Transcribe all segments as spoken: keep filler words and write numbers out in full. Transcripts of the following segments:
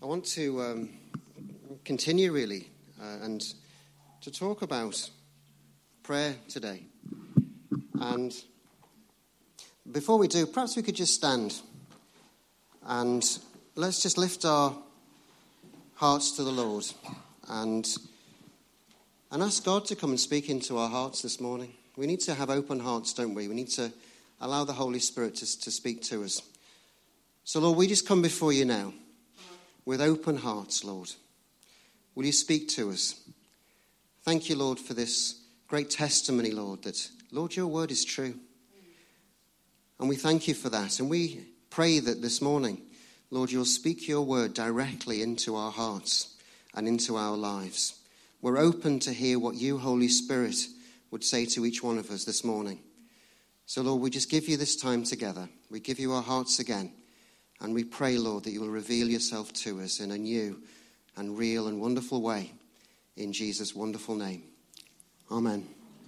I want to um, continue really uh, and to talk about prayer today. And before we do, perhaps we could just stand and let's just lift our hearts to the Lord and and ask God to come and speak into our hearts this morning. We need to have open hearts, don't we? We need to allow the Holy Spirit to, to speak to us. So, Lord, we just come before you now with open hearts, Lord. Will you speak to us? Thank you, Lord, for this great testimony, Lord, that, Lord, your word is true. And we thank you for that. And we pray that this morning, Lord, you'll speak your word directly into our hearts and into our lives. We're open to hear what you, Holy Spirit, would say to each one of us this morning. So, Lord, we just give you this time together. We give you our hearts again. And we pray, Lord, that you will reveal yourself to us in a new and real and wonderful way. In Jesus' wonderful name. Amen.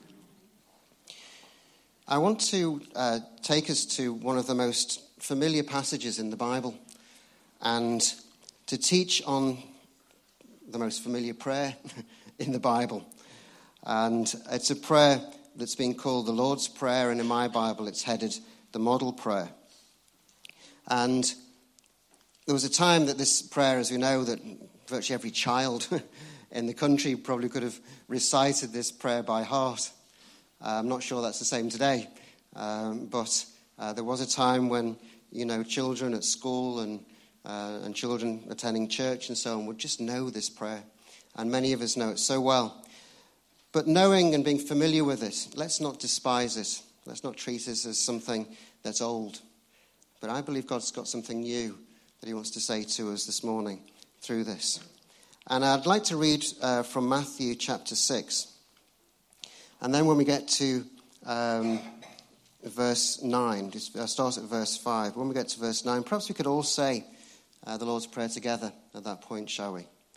I want to uh, take us to one of the most familiar passages in the Bible and to teach on the most familiar prayer in the Bible. And it's a prayer that's been called the Lord's Prayer, and in my Bible it's headed the Model Prayer. And there was a time that this prayer, as we know, that virtually every child in the country probably could have recited this prayer by heart. Uh, I'm not sure that's the same today, um, but uh, there was a time when, you know, children at school and uh, and children attending church and so on would just know this prayer, and many of us know it so well. But knowing and being familiar with it, let's not despise it. Let's not treat it as something that's old. But I believe God's got something new that he wants to say to us this morning through this. And I'd like to read uh, from Matthew chapter six. And then when we get to um, verse nine, just, I'll start at verse five. When we get to verse nine, perhaps we could all say uh, the Lord's Prayer together at that point, shall we?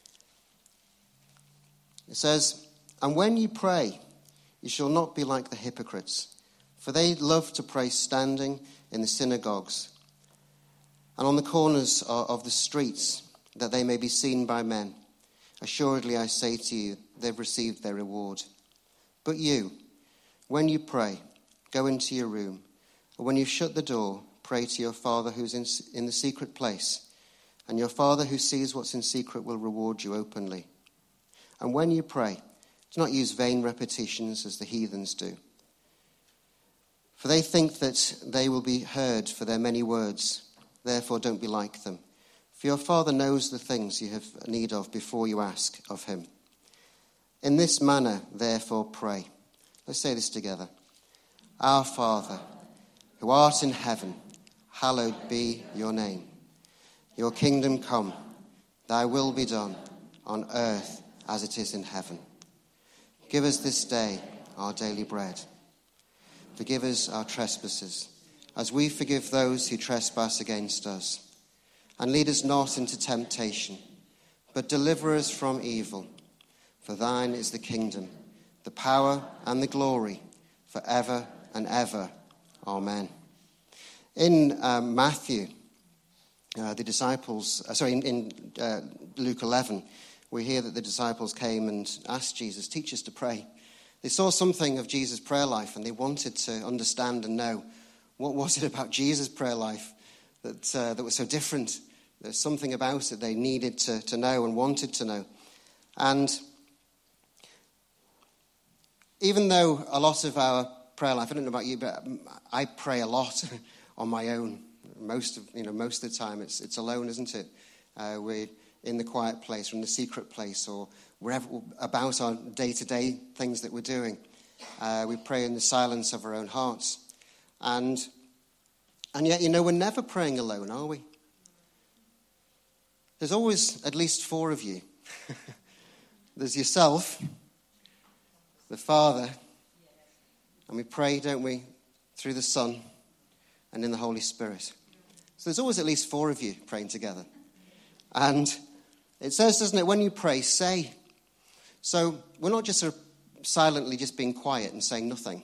It says, "And when you pray, you shall not be like the hypocrites, for they love to pray standing in the synagogues and on the corners of the streets, that they may be seen by men. Assuredly, I say to you, they've received their reward. But you, when you pray, go into your room, and when you've shut the door, pray to your Father who's in, in the secret place, and your Father who sees what's in secret will reward you openly. And when you pray, do not use vain repetitions as the heathens do, for they think that they will be heard for their many words. Therefore, don't be like them. For your Father knows the things you have need of before you ask of him. In this manner, therefore, pray." Let's say this together. "Our Father, who art in heaven, hallowed be your name. Your kingdom come, thy will be done, on earth as it is in heaven. Give us this day our daily bread. Forgive us our trespasses, as we forgive those who trespass against us. And lead us not into temptation, but deliver us from evil. For thine is the kingdom, the power, and the glory, forever and ever. Amen." In um, Matthew, uh, the disciples, uh, sorry, in, in uh, Luke eleven, we hear that the disciples came and asked Jesus, "Teach us to pray." They saw something of Jesus' prayer life, and they wanted to understand and know what was it about Jesus' prayer life that uh, that was so different. There's something about it they needed to, to know and wanted to know. And even though a lot of our prayer life, I don't know about you, but I pray a lot on my own. Most of you know, most of the time it's it's alone, isn't it? Uh, we're in the quiet place, or in the secret place, or wherever about our day-to-day things that we're doing. Uh, we pray in the silence of our own hearts. And and yet, you know, we're never praying alone, are we? There's always at least four of you. There's yourself, the Father, and we pray, don't we, through the Son and in the Holy Spirit. So there's always at least four of you praying together. And it says, doesn't it, when you pray, say. So we're not just sort of silently just being quiet and saying nothing.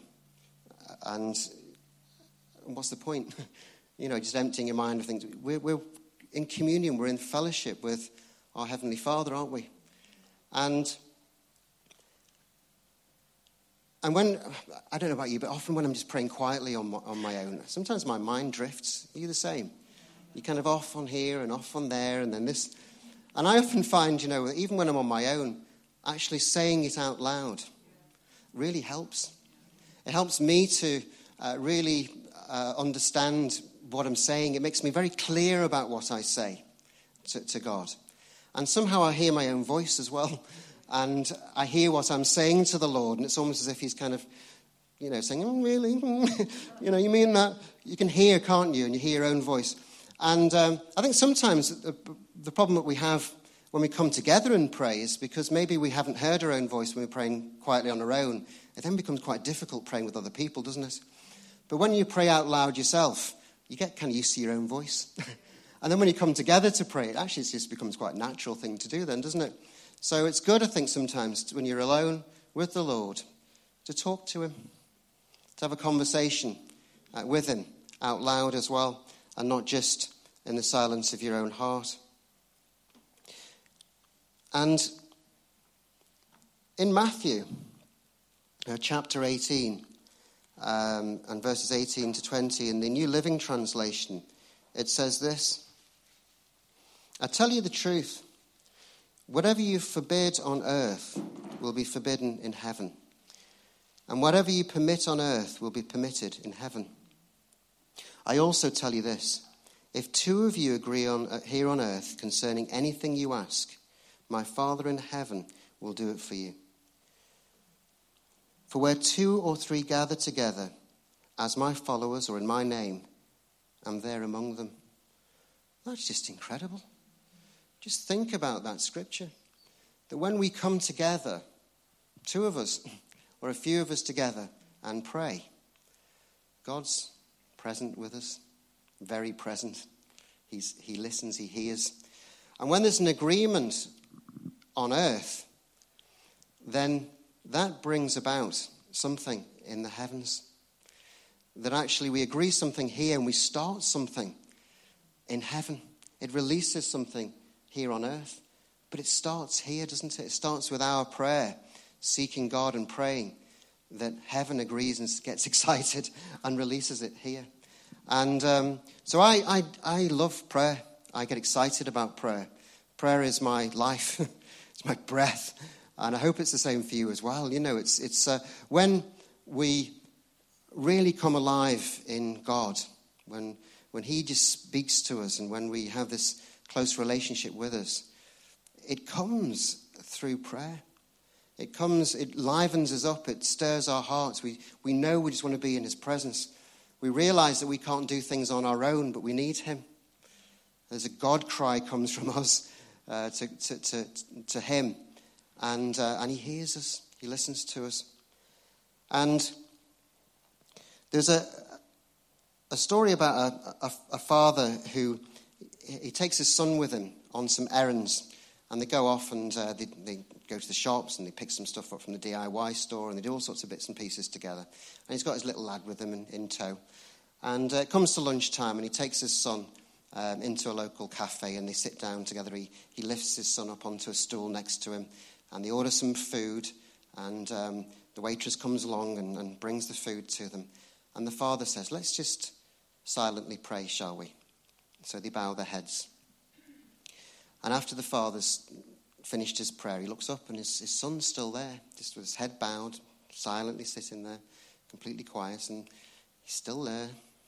And what's the point? You know, just emptying your mind of things. We're, we're in communion, we're in fellowship with our Heavenly Father, aren't we? And and when, I don't know about you, but often when I'm just praying quietly on my, on my own, sometimes my mind drifts. Are you the same? You're kind of off on here and off on there, and then this. And I often find, you know, even when I'm on my own, actually saying it out loud really helps. It helps me to uh, really uh, understand what I'm saying. It makes me very clear about what I say to, to God. And somehow I hear my own voice as well. And I hear what I'm saying to the Lord. And it's almost as if he's kind of, you know, saying, oh, really? You know, you mean that? You can hear, can't you? And you hear your own voice. And um, I think sometimes the, the problem that we have when we come together and pray is because maybe we haven't heard our own voice when we're praying quietly on our own. It then becomes quite difficult praying with other people, doesn't it? But when you pray out loud yourself, you get kind of used to your own voice. And then when you come together to pray, it actually just becomes quite a natural thing to do then, doesn't it? So it's good, I think, sometimes when you're alone with the Lord, to talk to him, to have a conversation uh, with him out loud as well, and not just in the silence of your own heart. And in Matthew, uh, chapter eighteen, um, and verses eighteen to twenty, in the New Living Translation, it says this: I tell you the truth, whatever you forbid on earth will be forbidden in heaven, and whatever you permit on earth will be permitted in heaven. I also tell you this, if two of you agree on uh, here on earth concerning anything you ask, my Father in heaven will do it for you. For where two or three gather together as my followers or in my name, I'm there among them. That's just incredible. Just think about that scripture. That when we come together, two of us or a few of us together and pray, God's present with us, very present. He's, he listens, he hears. And when there's an agreement on earth, then that brings about something in the heavens. That actually we agree something here and we start something in heaven. It releases something here on earth. But it starts here, doesn't it? It starts with our prayer, seeking God and praying, that heaven agrees and gets excited and releases it here. And um, so I, I, I love prayer. I get excited about prayer. Prayer is my life. It's my breath. And I hope it's the same for you as well. You know, it's it's uh, when we really come alive in God, when when he just speaks to us and when we have this close relationship with us, it comes through prayer. It comes, it livens us up, it stirs our hearts. We we know we just want to be in his presence. We realize that we can't do things on our own, but we need him. There's a God cry comes from us uh, to, to, to, to him. And uh, and he hears us. He listens to us. And there's a a story about a, a, a father who he takes his son with him on some errands, and they go off and uh, they, they go to the shops and they pick some stuff up from the D I Y store and they do all sorts of bits and pieces together. And he's got his little lad with him in, in tow. And uh, it comes to lunchtime and he takes his son um, into a local cafe and they sit down together. He, he lifts his son up onto a stool next to him and they order some food, and um, the waitress comes along and, and brings the food to them. And the father says, let's just silently pray, shall we? So they bow their heads. And after the father's finished his prayer, he looks up and his, his son's still there, just with his head bowed, silently sitting there, completely quiet, and he's still there.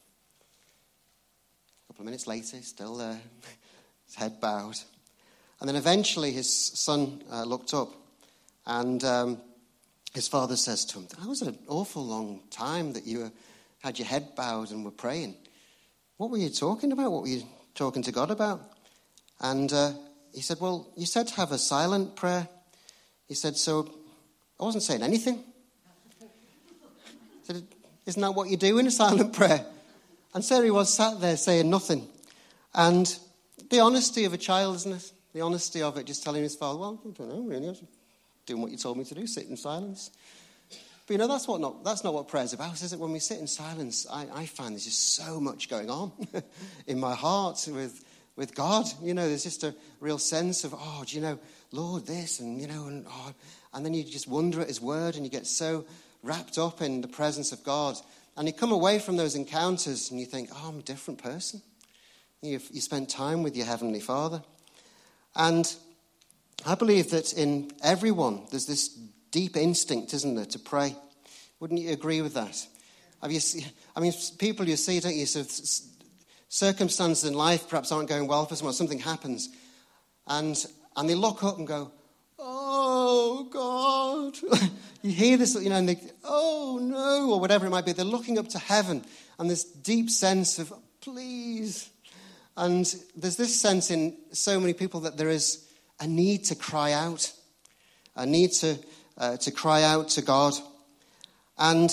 A couple of minutes later, he's still there, his head bowed. And then eventually his son uh, looked up, and um, his father says to him, that was an awful long time that you were, had your head bowed and were praying. What were you talking about? What were you talking to God about? And uh, he said, well, you said to have a silent prayer. He said, so I wasn't saying anything. He said, isn't that what you do in a silent prayer? And so he was sat there saying nothing. And the honesty of a child, isn't it? The honesty of it, just telling his father, well, I don't know, really, I was doing what you told me to do, sit in silence. But you know, that's what not that's not what prayer's about, is it? When we sit in silence, I, I find there's just so much going on in my heart with with God. You know, there's just a real sense of, oh, do you know, Lord, this, and, you know, and, oh, and then you just wonder at his word, and you get so wrapped up in the presence of God. And you come away from those encounters, and you think, oh, I'm a different person. You, you spent time with your Heavenly Father. And I believe that in everyone, there's this deep instinct, isn't there, to pray. Wouldn't you agree with that? Have you seen, I mean, people you see, don't you, so circumstances in life perhaps aren't going well for someone, something happens, and and they look up and go, oh, God. You hear this, you know, and they, oh, no, or whatever it might be. They're looking up to heaven, and this deep sense of, please. And there's this sense in so many people that there is a need to cry out, a need to uh, to cry out to God. And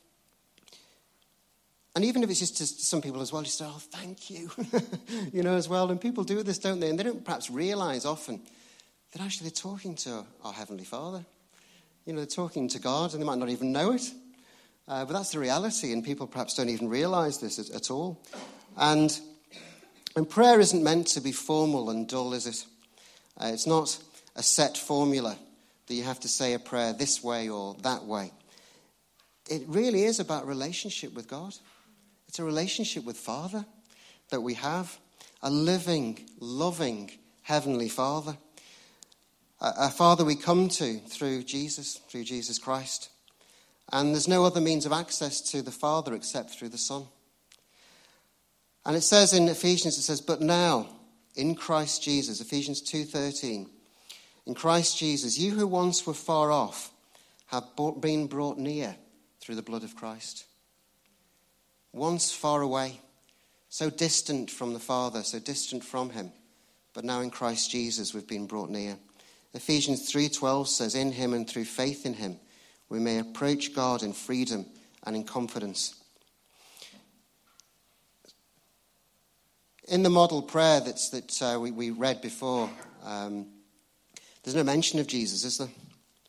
and even if it's just to some people as well, you say, oh, thank you, you know, as well. And people do this, don't they? And they don't perhaps realize often that actually they're talking to our Heavenly Father. You know, they're talking to God, and they might not even know it. Uh, but that's the reality, and people perhaps don't even realize this at, at all. And, and prayer isn't meant to be formal and dull, is it? Uh, it's not a set formula that you have to say a prayer this way or that way. It really is about relationship with God. It's a relationship with Father that we have. A living, loving Heavenly Father. A, a Father we come to through Jesus, through Jesus Christ. And there's no other means of access to the Father except through the Son. And it says in Ephesians, it says, but now, in Christ Jesus, Ephesians two thirteen, in Christ Jesus, you who once were far off have been brought near through the blood of Christ. Once far away, so distant from the Father, so distant from him, but now in Christ Jesus we've been brought near. Ephesians three twelve says, in him and through faith in him, we may approach God in freedom and in confidence. In the model prayer that's, that uh, we, we read before, um, there's no mention of Jesus, is there?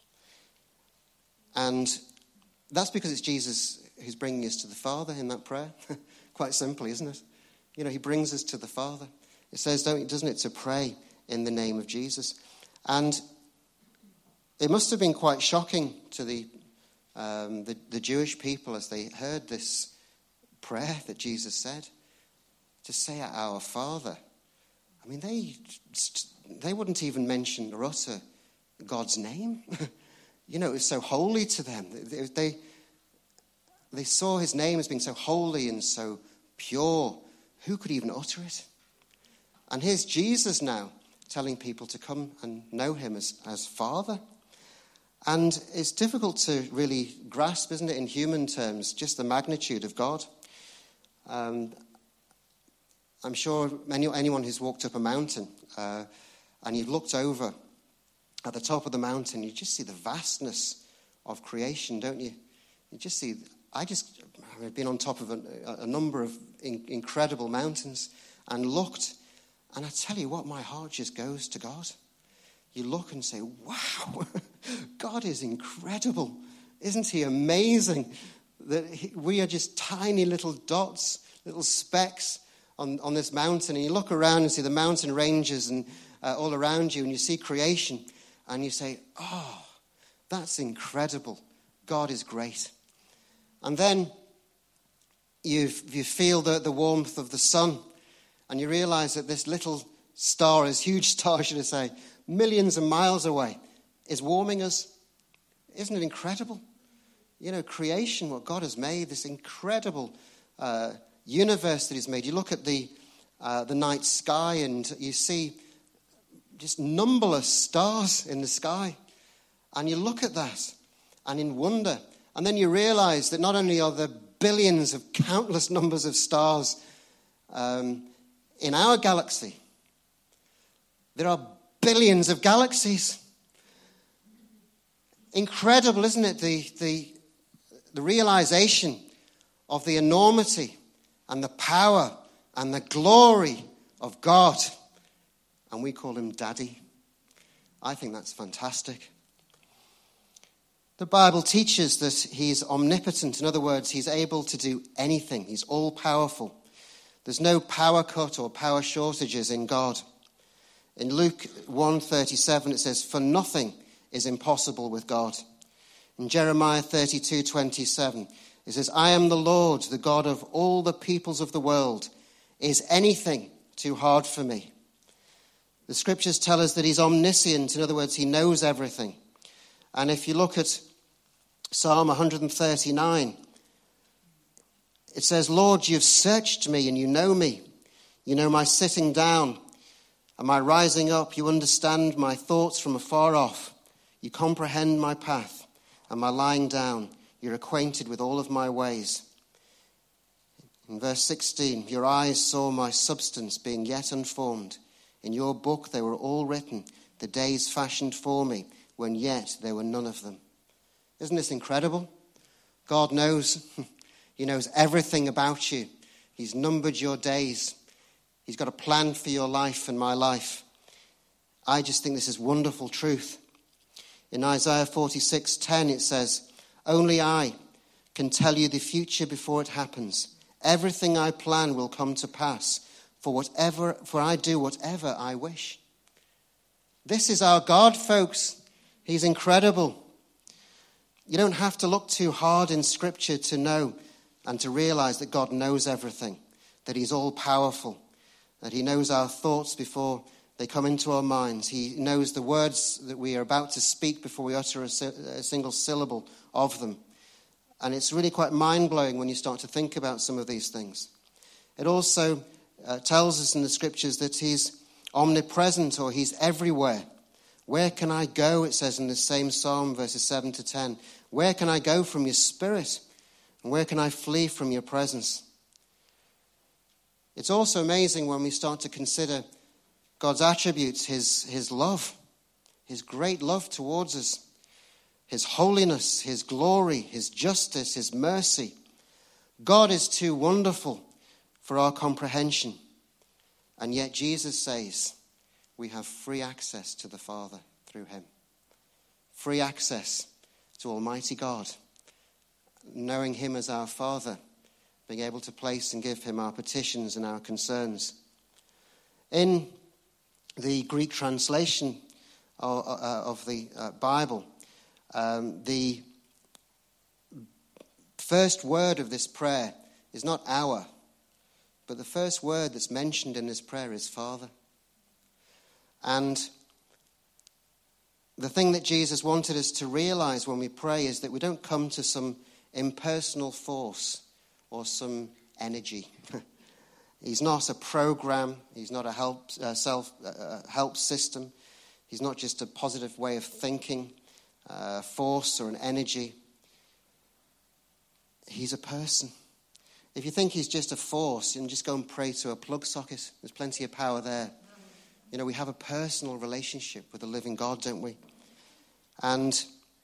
And that's because it's Jesus who's bringing us to the Father in that prayer. Quite simply, isn't it? You know, he brings us to the Father. It says, don't, doesn't it, to pray in the name of Jesus. And it must have been quite shocking to the, um, the, the Jewish people as they heard this prayer that Jesus said, to say our Father. I mean, they they wouldn't even mention or utter God's name. You know, it was so holy to them. They, they they saw his name as being so holy and so pure. Who could even utter it? And here's Jesus now telling people to come and know him as, as Father. And it's difficult to really grasp, isn't it, in human terms, just the magnitude of God. Um, I'm sure any, anyone who's walked up a mountain uh, and you've looked over at the top of the mountain, you just see the vastness of creation, don't you? You just see, I just, I've been on top of a, a number of in, incredible mountains and looked, and I tell you what, my heart just goes to God. You look and say, wow, God is incredible. Isn't he amazing? That he, we are just tiny little dots, little specks on, on this mountain. And you look around and see the mountain ranges and uh, all around you, and you see creation. And you say, oh, that's incredible. God is great. And then you you feel the, the warmth of the sun, and you realize that this little star, this huge star, should I say, millions of miles away, is warming us. Isn't it incredible? You know, creation, what God has made, this incredible uh, universe that he's made. You look at the uh, the night sky and you see just numberless stars in the sky. And you look at that and in wonder. And then you realize that not only are there billions of countless numbers of stars um, in our galaxy, there are billions of galaxies. Incredible, isn't it? The, the, the realization of the enormity and the power and the glory of God. And we call him Daddy. I think that's fantastic. The Bible teaches that he's omnipotent. In other words, he's able to do anything. He's all-powerful. There's no power cut or power shortages in God. In Luke one thirty-seven, it says, "For nothing is impossible with God." In Jeremiah thirty-two twenty-seven, it says, "I am the Lord, the God of all the peoples of the world. Is anything too hard for me?" The scriptures tell us that he's omniscient. In other words, he knows everything. And if you look at Psalm one thirty-nine, it says, "Lord, you've searched me and you know me. You know my sitting down and my rising up. You understand my thoughts from afar off. You comprehend my path and my lying down. You're acquainted with all of my ways." In verse sixteen, "Your eyes saw my substance being yet unformed. In your book they were all written, the days fashioned for me, when yet there were none of them." Isn't this incredible? God knows. He knows everything about you. He's numbered your days. He's got a plan for your life and my life. I just think this is wonderful truth. In Isaiah forty-six ten it says, "Only I can tell you the future before it happens. Everything I plan will come to pass, for whatever for I do whatever I wish." This is our God, folks. He's incredible. You don't have to look too hard in Scripture to know and to realize that God knows everything, that he's all-powerful, that he knows our thoughts before they come into our minds. He knows the words that we are about to speak before we utter a, a single syllable of them. And it's really quite mind-blowing when you start to think about some of these things. It also uh, tells us in the Scriptures that he's omnipresent, or he's everywhere. Where can I go, it says in the same psalm, verses seven to ten. Where can I go from your spirit? And where can I flee from your presence? It's also amazing when we start to consider God's attributes, his, his love, his great love towards us, his holiness, his glory, his justice, his mercy. God is too wonderful for our comprehension. And yet Jesus says we have free access to the Father through him. Free access to Almighty God. Knowing him as our Father, being able to place and give him our petitions and our concerns. In the Greek translation of, uh, of the uh, Bible, um, the first word of this prayer is not our, but the first word that's mentioned in this prayer is Father. And the thing that Jesus wanted us to realize when we pray is that we don't come to some impersonal force or some energy. He's not a program. He's not a help uh, self uh, help system. He's not just a positive way of thinking, uh, force or an energy. He's a person. If you think he's just a force, you can just go and pray to a plug socket. There's plenty of power there. You know, we have a personal relationship with the living God, don't we? And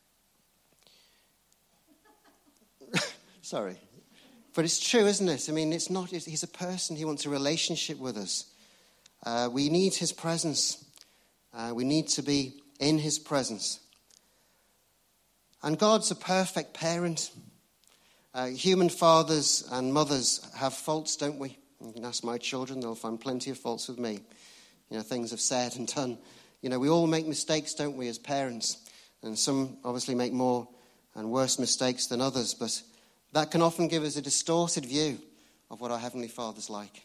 sorry. But it's true, isn't it? I mean, it's not, he's a person. He wants a relationship with us. Uh, we need his presence. Uh, we need to be in his presence. And God's a perfect parent. Uh, human fathers and mothers have faults, don't we? You can ask my children, they'll find plenty of faults with me. You know, things I've said and done. You know, we all make mistakes, don't we, as parents? And some obviously make more and worse mistakes than others, but that can often give us a distorted view of what our Heavenly Father's like.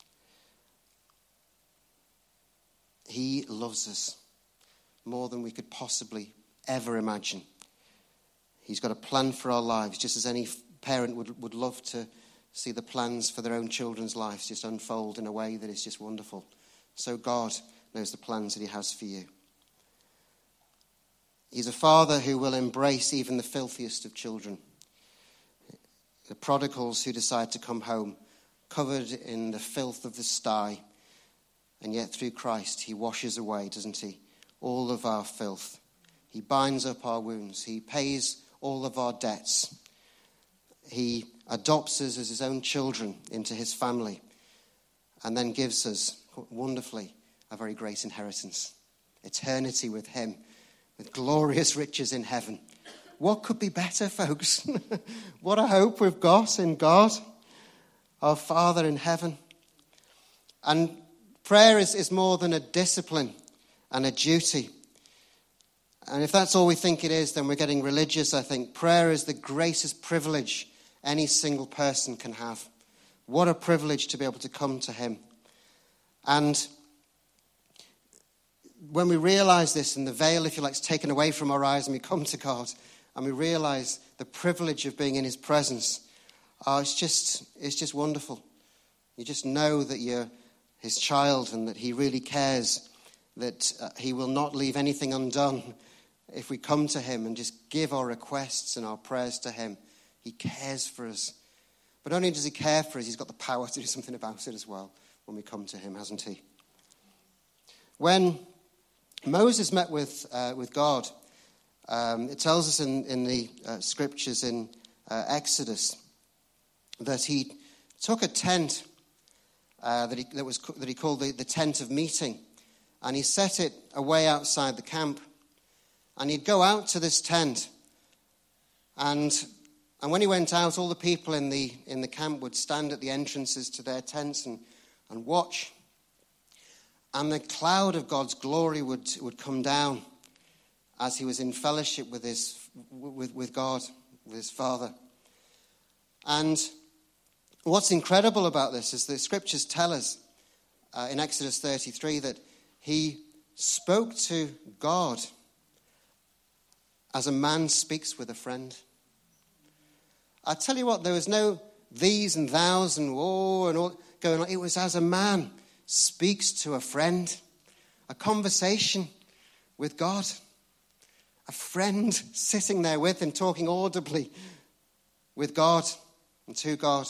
He loves us more than we could possibly ever imagine. He's got a plan for our lives, just as any parent would, would love to see the plans for their own children's lives just unfold in a way that is just wonderful. So God knows the plans that he has for you. He's a father who will embrace even the filthiest of children. The prodigals who decide to come home covered in the filth of the sty. And yet through Christ he washes away, doesn't he, all of our filth. He binds up our wounds. He pays all of our debts. He adopts us as his own children into his family. And then gives us, wonderfully, a very great inheritance. Eternity with him, with glorious riches in heaven. What could be better, folks? What a hope we've got in God, our Father in heaven. And prayer is, is more than a discipline and a duty. And if that's all we think it is, then we're getting religious, I think. Prayer is the greatest privilege any single person can have. What a privilege to be able to come to him. And when we realize this, and the veil, if you like, is taken away from our eyes, and we come to God, and we realize the privilege of being in his presence, oh, it's just, it's just wonderful. You just know that you're his child and that he really cares, that uh, he will not leave anything undone if we come to him and just give our requests and our prayers to him. He cares for us. But not only does he care for us, he's got the power to do something about it as well when we come to him, hasn't he? When Moses met with uh, with God, um, it tells us in, in the uh, scriptures in uh, Exodus that he took a tent uh, that he that was that he called the, the tent of meeting, and he set it away outside the camp. And he'd go out to this tent, and and when he went out, all the people in the in the camp would stand at the entrances to their tents and, and watch. And the cloud of God's glory would, would come down as he was in fellowship with his with, with God, with his Father. And what's incredible about this is the scriptures tell us uh, in Exodus thirty-three that he spoke to God as a man speaks with a friend. I tell you what, there was no these and thous and oh and all going on. It was as a man speaks to a friend, a conversation with God, a friend sitting there with him, talking audibly with God and to God.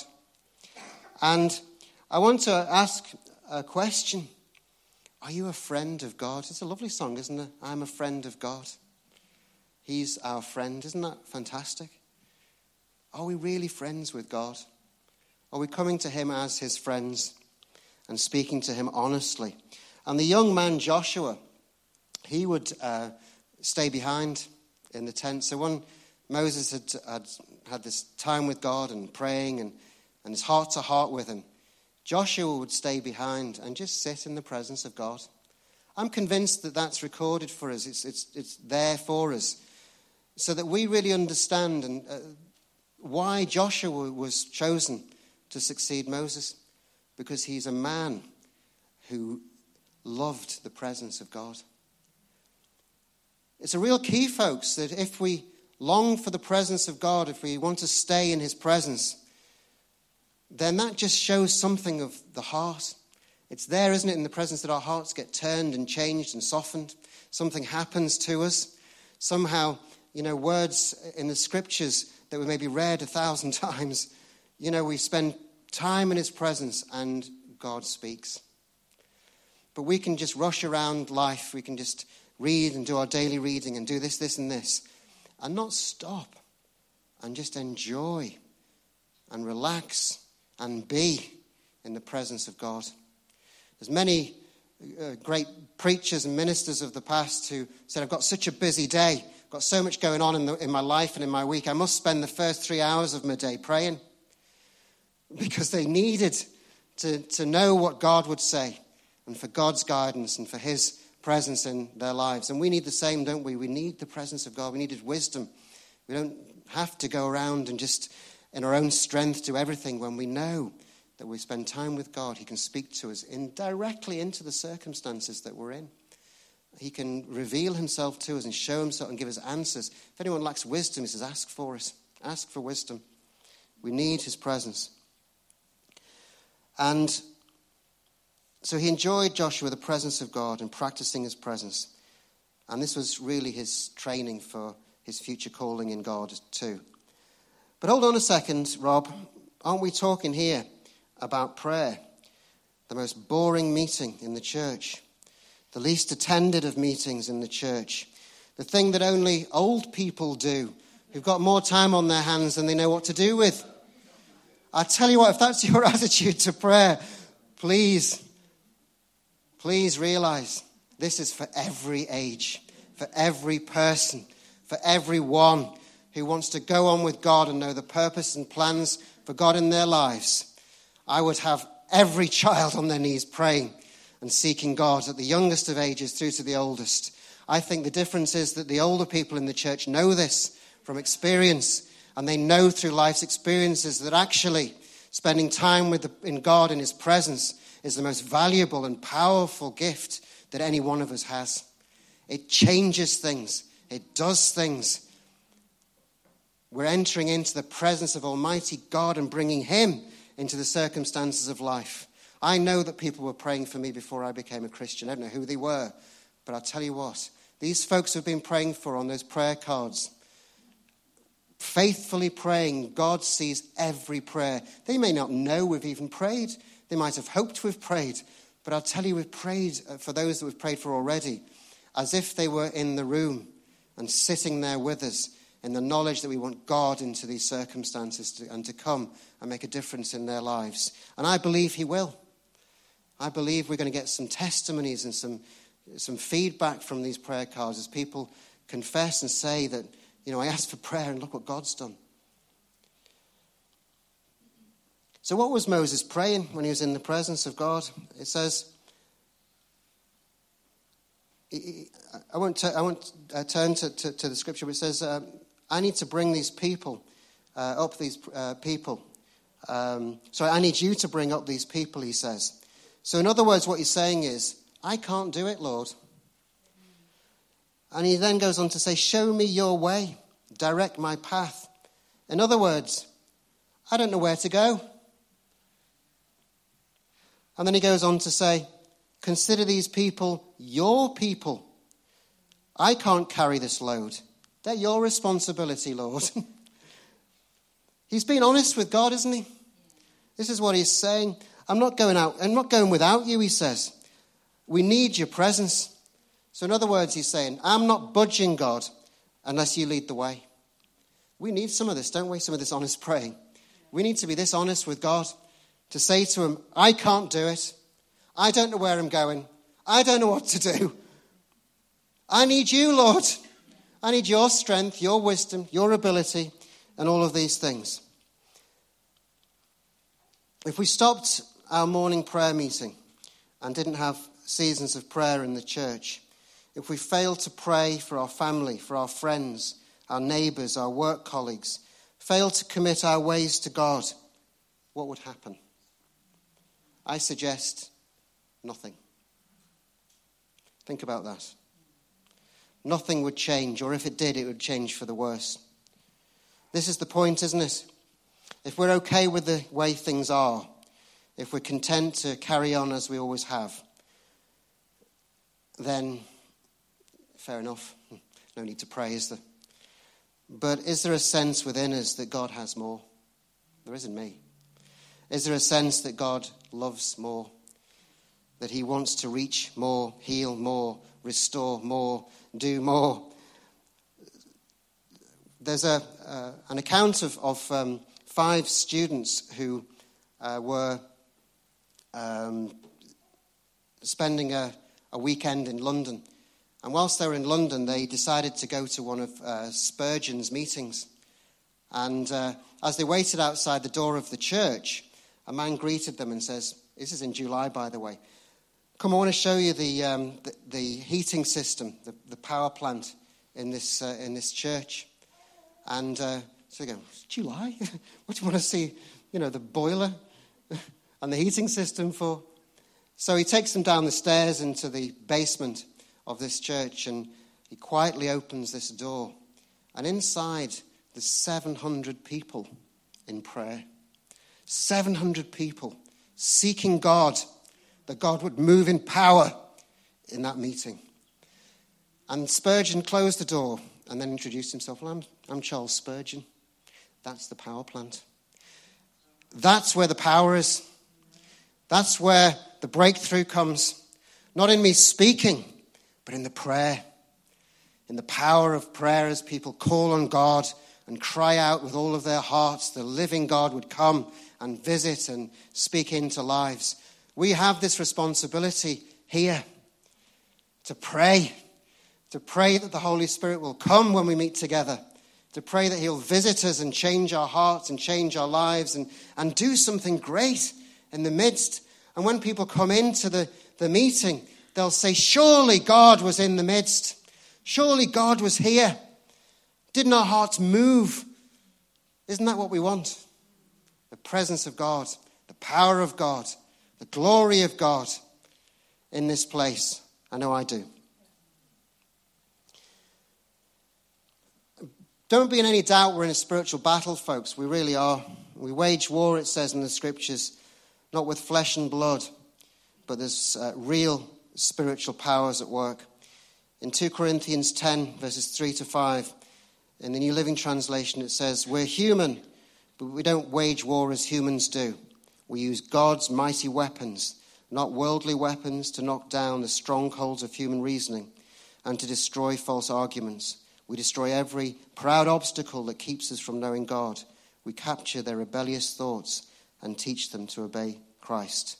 And I want to ask a question. Are you a friend of God? It's a lovely song, isn't it? I'm a friend of God. He's our friend. Isn't that fantastic? Are we really friends with God? Are we coming to him as his friends and speaking to him honestly? And the young man Joshua, he would uh, stay behind in the tent. So when Moses had, had had this time with God and praying and, and his heart to heart with him, Joshua would stay behind and just sit in the presence of God. I'm convinced that that's recorded for us. It's it's it's there for us, so that we really understand and uh, why Joshua was chosen to succeed Moses, because he's a man who loved the presence of God. It's a real key, folks, that if we long for the presence of God, if we want to stay in his presence, then that just shows something of the heart. It's there, isn't it, in the presence that our hearts get turned and changed and softened. Something happens to us. Somehow, you know, words in the scriptures that we maybe read a thousand times, you know, we spend time in his presence and God speaks. But we can just rush around life. We can just read and do our daily reading and do this, this, and this, and not stop and just enjoy and relax and be in the presence of God. There's many uh, great preachers and ministers of the past who said, I've got such a busy day, got so much going on in, the, in my life and in my week, I must spend the first three hours of my day praying, because they needed to, to know what God would say and for God's guidance and for his presence in their lives. And we need the same, don't we? We need the presence of God. We need his wisdom. We don't have to go around and just in our own strength do everything. When we know that we spend time with God, he can speak to us in directly into the circumstances that we're in. He can reveal himself to us and show himself and give us answers. If anyone lacks wisdom, he says, ask for it. Ask for wisdom. We need his presence. And so he enjoyed, Joshua, the presence of God and practicing his presence. And this was really his training for his future calling in God too. But hold on a second, Rob. Aren't we talking here about prayer? The most boring meeting in the church. The least attended of meetings in the church. The thing that only old people do, who've got more time on their hands than they know what to do with. I tell you what, if that's your attitude to prayer, please, please realize this is for every age, for every person, for everyone who wants to go on with God and know the purpose and plans for God in their lives. I would have every child on their knees praying and seeking God, at the youngest of ages through to the oldest. I think the difference is that the older people in the church know this from experience, and they know through life's experiences that actually spending time with the, in God in his presence is the most valuable and powerful gift that any one of us has. It changes things. It does things. We're entering into the presence of Almighty God and bringing him into the circumstances of life. I know that people were praying for me before I became a Christian. I don't know who they were, but I'll tell you what, these folks who've been praying for on those prayer cards, faithfully praying, God sees every prayer. They may not know we've even prayed. They might have hoped we've prayed, but I'll tell you, we've prayed for those that we've prayed for already, as if they were in the room and sitting there with us, in the knowledge that we want God into these circumstances to, and to come and make a difference in their lives. And I believe he will. I believe we're going to get some testimonies and some, some feedback from these prayer cards as people confess and say that, you know, I asked for prayer and look what God's done. So what was Moses praying when he was in the presence of God? It says, I won't, t- I won't uh, turn to, to, to the scripture, but it says, uh, I need to bring these people, uh, up these uh, people. Um, sorry, I need you to bring up these people, he says. So in other words, what he's saying is, I can't do it, Lord. And he then goes on to say, show me your way, direct my path. In other words, I don't know where to go. And then he goes on to say, consider these people your people. I can't carry this load. They're your responsibility, Lord. He's being honest with God, isn't he? This is what he's saying. I'm not going out. I'm not going without you, he says. We need your presence. So in other words, he's saying, I'm not budging, God, unless you lead the way. We need some of this, don't we? Some of this honest praying. We need to be this honest with God to say to him, I can't do it. I don't know where I'm going. I don't know what to do. I need you, Lord. I need your strength, your wisdom, your ability, and all of these things. If we stopped our morning prayer meeting and didn't have seasons of prayer in the church, if we failed to pray for our family, for our friends, our neighbours, our work colleagues, failed to commit our ways to God, what would happen? I suggest nothing. Think about that. Nothing would change, or if it did, it would change for the worse. This is the point, isn't it? If we're okay with the way things are, if we're content to carry on as we always have, then fair enough. No need to pray, is there? But is there a sense within us that God has more? There is in me. Is there a sense that God loves more? That he wants to reach more, heal more, restore more, do more? There's a uh, an account of, of um, five students who uh, were um, spending a, a weekend in London. And whilst they were in London, they decided to go to one of uh, Spurgeon's meetings. And uh, as they waited outside the door of the church, a man greeted them and says, this is in July, by the way, come, I want to show you the um, the, the heating system, the, the power plant in this uh, in this church. And uh, so they go, July? What do you want to see? You know, the boiler and the heating system for? So he takes them down the stairs into the basement of this church, and he quietly opens this door. And inside, there's seven hundred people in prayer. seven hundred people seeking God, that God would move in power in that meeting. And Spurgeon closed the door and then introduced himself. Well, I'm, I'm Charles Spurgeon. That's the power plant. That's where the power is. That's where the breakthrough comes. Not in me speaking, but in the prayer. In the power of prayer as people call on God and cry out with all of their hearts, the living God would come and visit and speak into lives. We have this responsibility here to pray, to pray that the Holy Spirit will come when we meet together, to pray that he'll visit us and change our hearts and change our lives and, and do something great in the midst. And when people come into the, the meeting, they'll say, surely God was in the midst. Surely God was here. Didn't our hearts move? Isn't that what we want? The presence of God, the power of God, the glory of God in this place. I know I do. Don't be in any doubt we're in a spiritual battle, folks. We really are. We wage war, it says in the scriptures, not with flesh and blood, but there's uh, real spiritual powers at work. In two Corinthians ten, verses three to five, in the New Living Translation, it says, we're human, but we don't wage war as humans do. We use God's mighty weapons, not worldly weapons, to knock down the strongholds of human reasoning and to destroy false arguments. We destroy every proud obstacle that keeps us from knowing God. We capture their rebellious thoughts and teach them to obey Christ.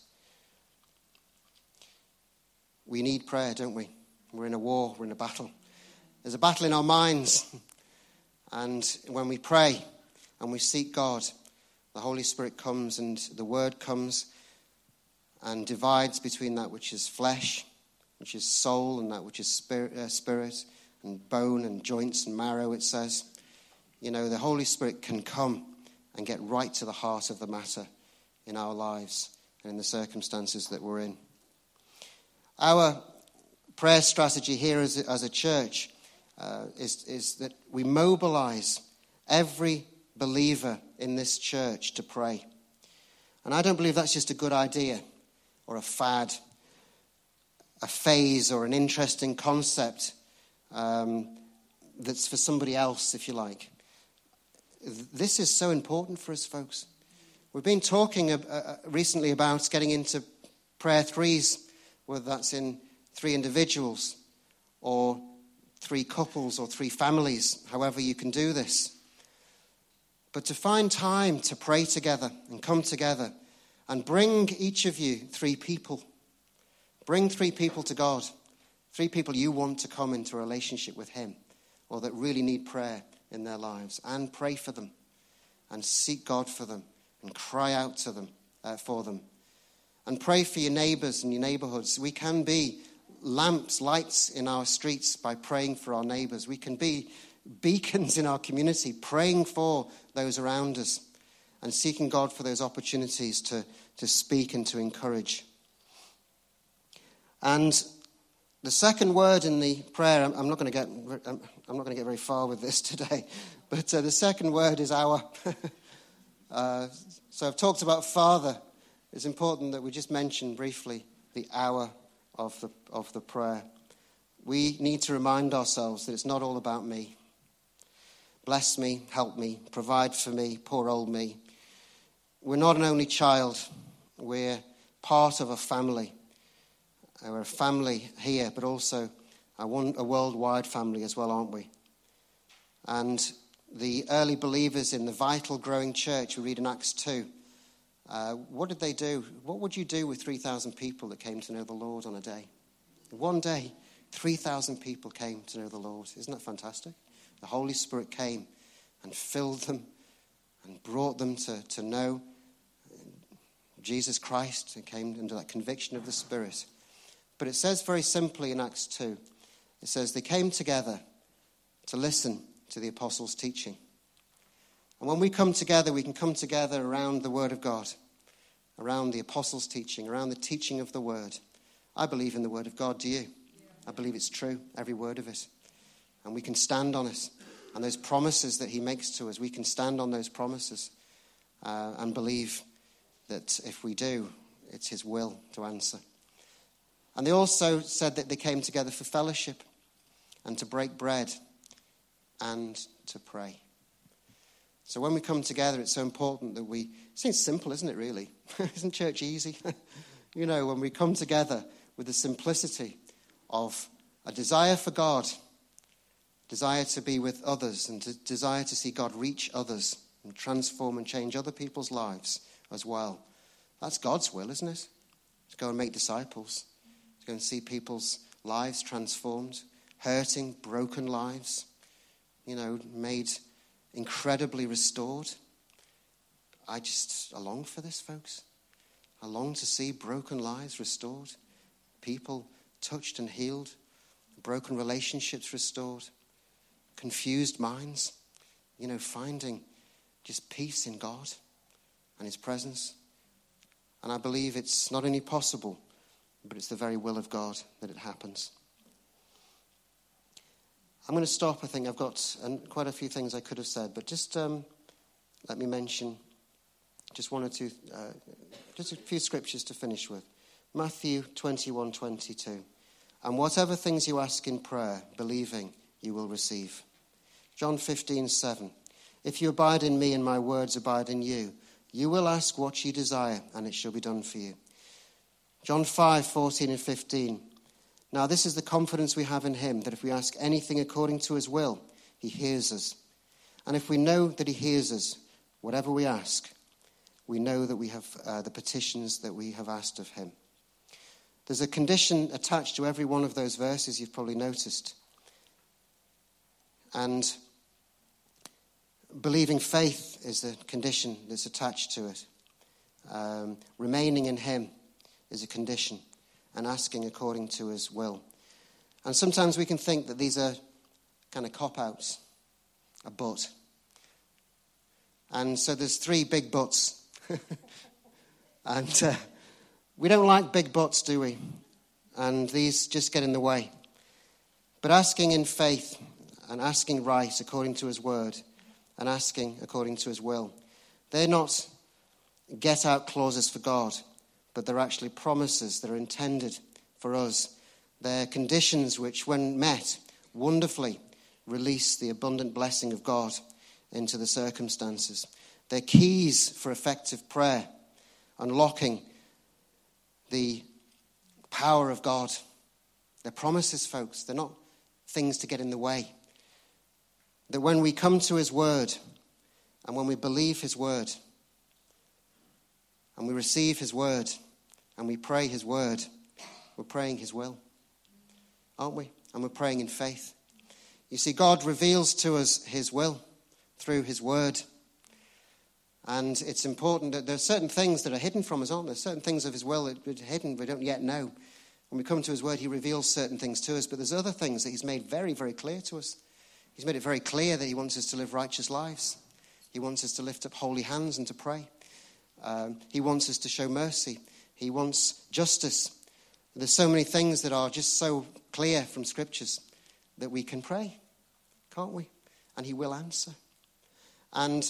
We need prayer, don't we? We're in a war, we're in a battle. There's a battle in our minds. And when we pray and we seek God, the Holy Spirit comes and the word comes and divides between that which is flesh, which is soul, and that which is spirit, uh, spirit and bone and joints and marrow, it says. You know, the Holy Spirit can come and get right to the heart of the matter in our lives and in the circumstances that we're in. Our prayer strategy here as a, as a church uh, is, is that we mobilize every believer in this church to pray. And I don't believe that's just a good idea or a fad, a phase or an interesting concept um, that's for somebody else, if you like. This is so important for us, folks. We've been talking uh, recently about getting into prayer threes, whether that's in three individuals or three couples or three families, however you can do this. But to find time to pray together and come together and bring each of you three people. Bring three people to God. Three people you want to come into a relationship with him or that really need prayer in their lives, and pray for them and seek God for them and cry out to them uh, for them. And pray for your neighbours and your neighbourhoods. We can be lamps, lights in our streets by praying for our neighbours. We can be beacons in our community, praying for those around us and seeking God for those opportunities to, to speak and to encourage. And the second word in the prayer, I'm not going to get, I'm not going to get very far with this today, but uh, the second word is our. uh, so I've talked about Father. It's important that we just mention briefly the hour of the of the prayer. We need to remind ourselves that it's not all about me. Bless me, help me, provide for me, poor old me. We're not an only child. We're part of a family. We're a family here, but also a, one, a worldwide family as well, aren't we? And the early believers in the vital growing church, we read in Acts two, uh, what did they do? What would you do with three thousand people that came to know the Lord on a day? One day, three thousand people came to know the Lord. Isn't that fantastic? The Holy Spirit came and filled them and brought them to, to know Jesus Christ, and came into that conviction of the Spirit. But it says very simply in Acts two, it says they came together to listen to the apostles' teaching. And when we come together, we can come together around the Word of God, around the apostles' teaching, around the teaching of the Word. I believe in the Word of God, do you? Yeah. I believe it's true, every word of it. And we can stand on it. And those promises that he makes to us, we can stand on those promises uh, and believe that if we do, it's his will to answer. And they also said that they came together for fellowship and to break bread and to pray. So when we come together, it's so important that we... It seems simple, isn't it, really? Isn't church easy? You know, when we come together with the simplicity of a desire for God, desire to be with others, and to desire to see God reach others and transform and change other people's lives as well. That's God's will, isn't it? To go and make disciples. To go and see people's lives transformed. Hurting, broken lives. You know, made incredibly restored. I just, I long for this, folks. I long to see broken lives restored, people touched and healed, broken relationships restored, confused minds, you know, finding just peace in God and his presence. And I believe it's not only possible, but it's the very will of God that it happens. I'm going to stop. I think I've got quite a few things I could have said, but just um, let me mention just one or two, uh, just a few scriptures to finish with. Matthew twenty-one twenty-two. And whatever things you ask in prayer, believing, you will receive. John fifteen seven. If you abide in me and my words abide in you, you will ask what you desire, and it shall be done for you. John five fourteen and fifteen. Now this is the confidence we have in him, that if we ask anything according to his will, he hears us. And if we know that he hears us, whatever we ask, we know that we have uh, the petitions that we have asked of him. There's a condition attached to every one of those verses, you've probably noticed. And believing faith is the condition that's attached to it. Um, remaining in him is a condition, and asking according to his will. And sometimes we can think that these are kind of cop-outs, a but. And so there's three big buts. and uh, we don't like big buts, do we? And these just get in the way. But asking in faith and asking right according to his word and asking according to his will, they're not get-out clauses for God, but they're actually promises that are intended for us. They're conditions which, when met, wonderfully release the abundant blessing of God into the circumstances. They're keys for effective prayer, unlocking the power of God. They're promises, folks. They're not things to get in the way. That when we come to his word, and when we believe his word, and we receive his word, and we pray his word, we're praying his will, aren't we? And we're praying in faith. You see, God reveals to us his will through his word. And it's important that there are certain things that are hidden from us, aren't there? Certain things of his will that are hidden, we don't yet know. When we come to his word, he reveals certain things to us, but there's other things that he's made very, very clear to us. He's made it very clear that he wants us to live righteous lives. He wants us to lift up holy hands and to pray. Um, he wants us to show mercy. He wants justice. There's so many things that are just so clear from scriptures that we can pray, can't we? And he will answer. And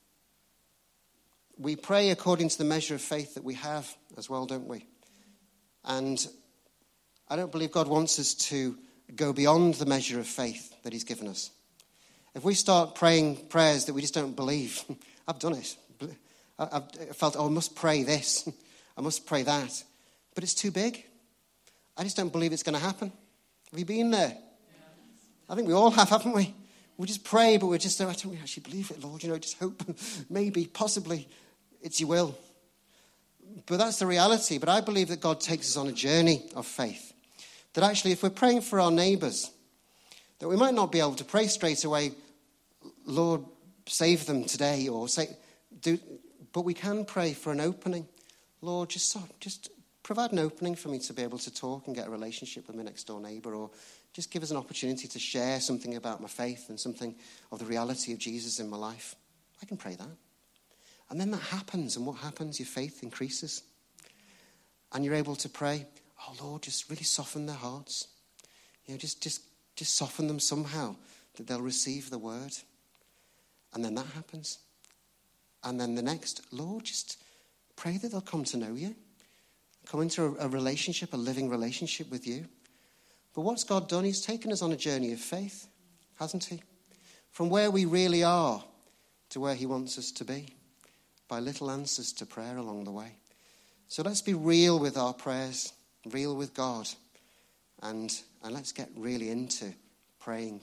we pray according to the measure of faith that we have as well, don't we? And I don't believe God wants us to go beyond the measure of faith that he's given us. If we start praying prayers that we just don't believe, I've done it. I've felt, oh, I must pray this. I must pray that. But it's too big. I just don't believe it's going to happen. Have you been there? I think we all have, haven't we? We just pray, but we're just, I don't actually believe it, Lord. You know, just hope, maybe, possibly, it's your will. But that's the reality. But I believe that God takes us on a journey of faith. That actually, if we're praying for our neighbours, that we might not be able to pray straight away, Lord, save them today, or say, do, but we can pray for an opening. Lord, just so, just provide an opening for me to be able to talk and get a relationship with my next door neighbour, or just give us an opportunity to share something about my faith and something of the reality of Jesus in my life. I can pray that. And then that happens, and what happens? Your faith increases. And you're able to pray, oh Lord, just really soften their hearts. You know, just, just, just soften them somehow, that they'll receive the word. And then that happens. And then the next, Lord, just pray that they'll come to know you. Come into a, a relationship, a living relationship with you. But what's God done? He's taken us on a journey of faith, hasn't he? From where we really are to where he wants us to be, by little answers to prayer along the way. So let's be real with our prayers, real with God, and, and let's get really into praying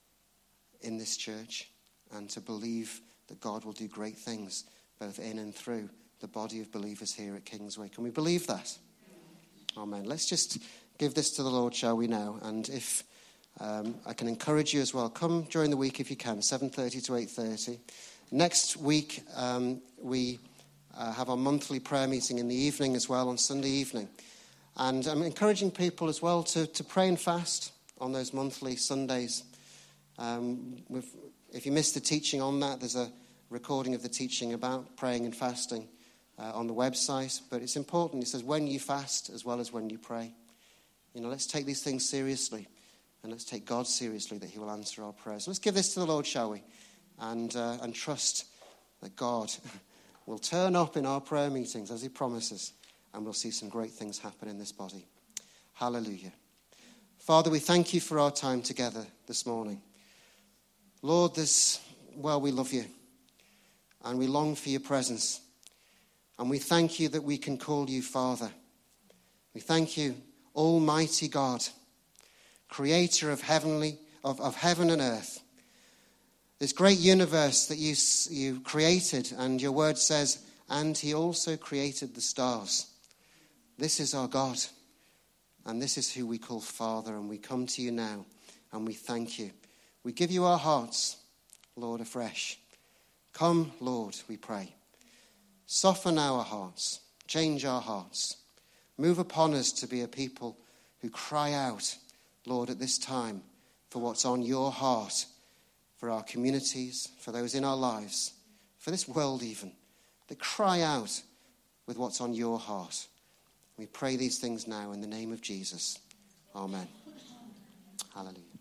in this church and to believe that God will do great things both in and through the body of believers here at Kingsway. Can we believe that? Amen. Let's just give this to the Lord, shall we now? And if um, I can encourage you as well, come during the week if you can, seven thirty to eight thirty. Next week, um, we uh, have our monthly prayer meeting in the evening as well, on Sunday evening. And I'm encouraging people as well to, to pray and fast on those monthly Sundays. Um, if you missed the teaching on that, there's a recording of the teaching about praying and fasting uh, on the website. But it's important. It says when you fast as well as when you pray. You know, let's take these things seriously. And let's take God seriously that he will answer our prayers. Let's give this to the Lord, shall we? And, uh, and trust that God will turn up in our prayer meetings as he promises. And we'll see some great things happen in this body. Hallelujah. Father, we thank you for our time together this morning. Lord, this, well, we love you. And we long for your presence. And we thank you that we can call you Father. We thank you, Almighty God, creator of heavenly, of, of heaven and earth. This great universe that you, you created, and your word says, and he also created the stars. This is our God, and this is who we call Father, and we come to you now, and we thank you. We give you our hearts, Lord, afresh. Come, Lord, we pray. Soften our hearts, change our hearts. Move upon us to be a people who cry out, Lord, at this time, for what's on your heart, for our communities, for those in our lives, for this world even, that cry out with what's on your heart. We pray these things now in the name of Jesus. Amen. Hallelujah.